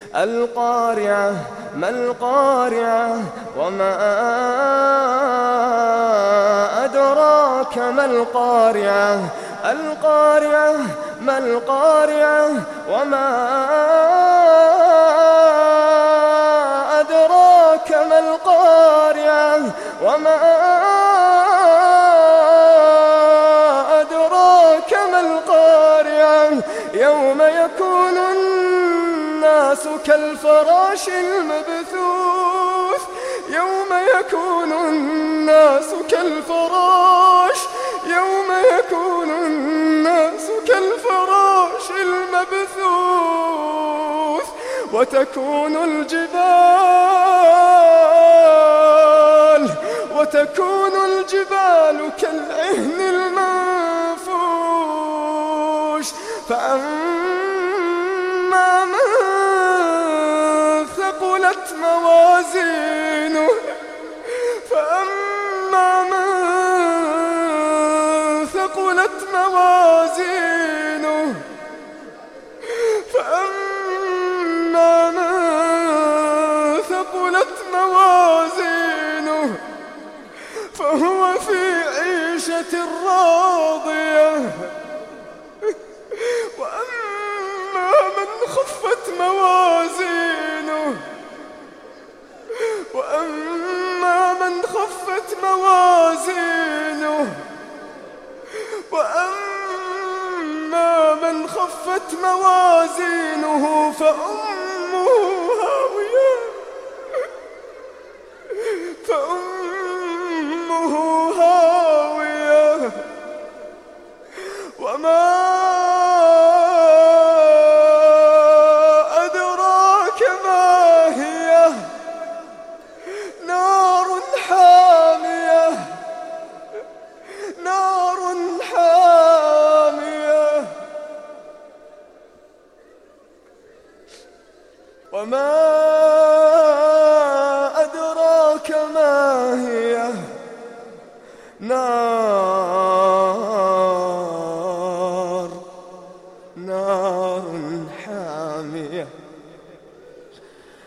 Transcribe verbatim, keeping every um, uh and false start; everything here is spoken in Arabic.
القارعة ما القارعة وما أدراك ما القارعة القارعة ما القارعة وما أدراك ما القارعة وما أدراك ما القارعة يوم يكون الناس كالفراش المبثوث يوم يكون الناس كالفراش يوم يكون الناس كالفراش المبثوث وتكون الجبال وتكون الجبال كالعهن المنفوش فأما من ثقلت موازينه فأما من ثقلت موازينه فأما من ثقلت موازينه فهو في عيشة راضية وأما من خفت موازينه وأما من خفت موازينه وأما من خفت موازينه فأمه هاوية فأمه هاوية وما أدراك ما هي نار حامية نار حامية وما